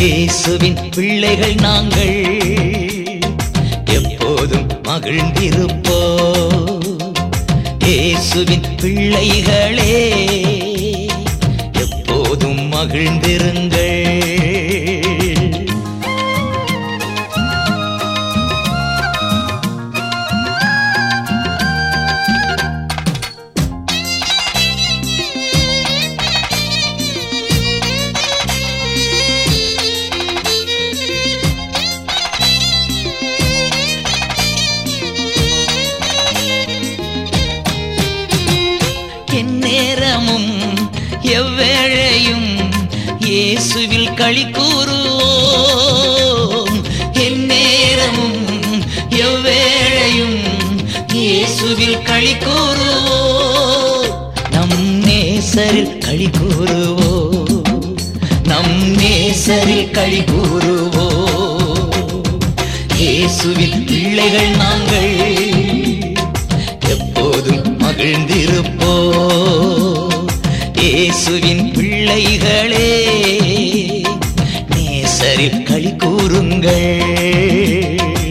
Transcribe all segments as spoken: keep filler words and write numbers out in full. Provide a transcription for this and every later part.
இயேசுவின் பிள்ளைகள் நாங்கள் எப்போதும் மகிழ்ந்திருப்போம். இயேசுவின் பிள்ளைகளே எப்போதும் மகிழ்ந்திருங்கள். எந்நேரமும் எவ்வேளையும் இயேசுவில் களி கூறுவோம். எந்நேரமும் எவ்வேளையும் இயேசுவில் களி கூறுவோம். நம் நேசரில் களி கூறுவோம். நம் நேசரில் களி கூறுவோம். இயேசுவின் பிள்ளைகள் நாங்கள் எப்போதும் மகிழ்ந்திருப்போம். இயேசுவின் பிள்ளைகளே நேசரில் களி கூறுங்கள்.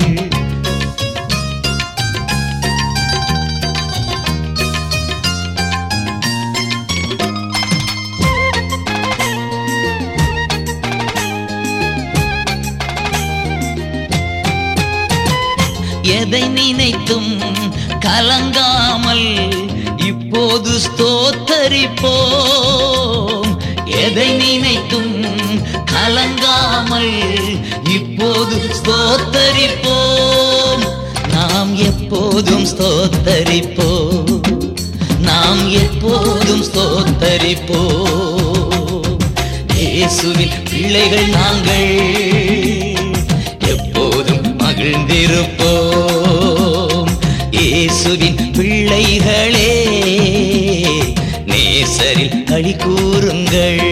எதை நினைத்தும் கலங்காமல் இப்போது ஸ்தோத்தரிப்போம். எதை நினைத்தும் கலங்காமல் இப்போது ஸ்தோத்தரிப்போம். நாம் எப்போதும் ஸ்தோத்தரிப்போம். நாம் எப்போதும் ஸ்தோத்தரிப்போம். இயேசுவின் பிள்ளைகள் நாங்கள் எப்போதும் மகிழ்ந்திருப்போம். இயேசுவின் பிள்ளைகளே நேசரில் களி கூறுங்கள்.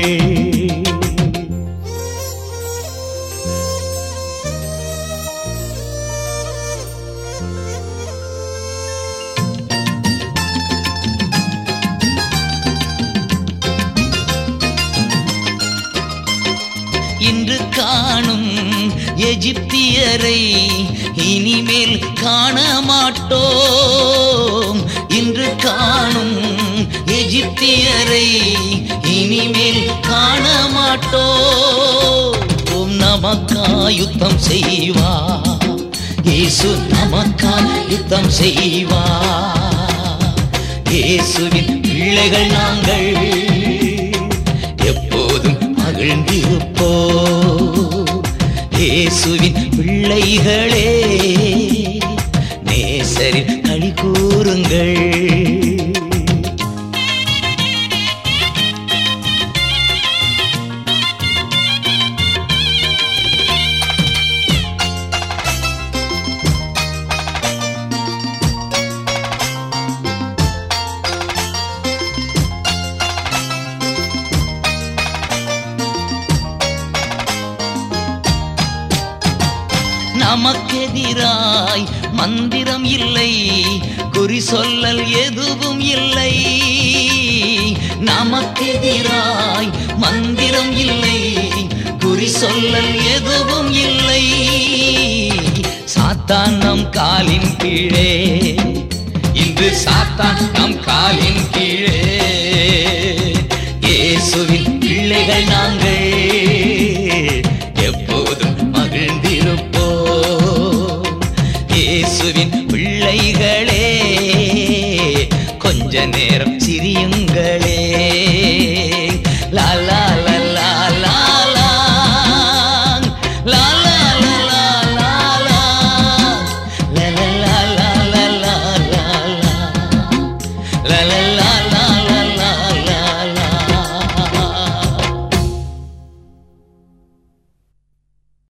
இன்று காணும் எகிப்தியரை இனிமேல் காண மாட்டோம். இன்று காணும் எகிப்தியரை இனிமேல் காண மாட்டோம். நமக்காய் யுத்தம் செய்வார் இயேசு, நமக்காய் யுத்தம் செய்வார். இயேசுவின் பிள்ளைகள் நாங்கள் எப்போதும் மகிழ்ந்திருப்போம். இயேசுவின் பிள்ளைகளே நேசரில் களி கூறுங்கள். நமக்கெதிராய் மந்திரம் இல்லை, குறி சொல்லல் எதுவும் இல்லை. நமக்கெதிராய் மந்திரம் இல்லை, குறி சொல்லல் எதுவும் இல்லை. சாத்தான் நம் காலின் கீழே, இன்று சாத்தான் நம் காலின் கீழே. இயேசுவின் பிள்ளைகள் நாங்கள் எப்போதும் மகிழ்ந்திருப்போம். இயேசுவின் பிள்ளைகளே கொஞ்ச நேரம் சிரியுங்களே.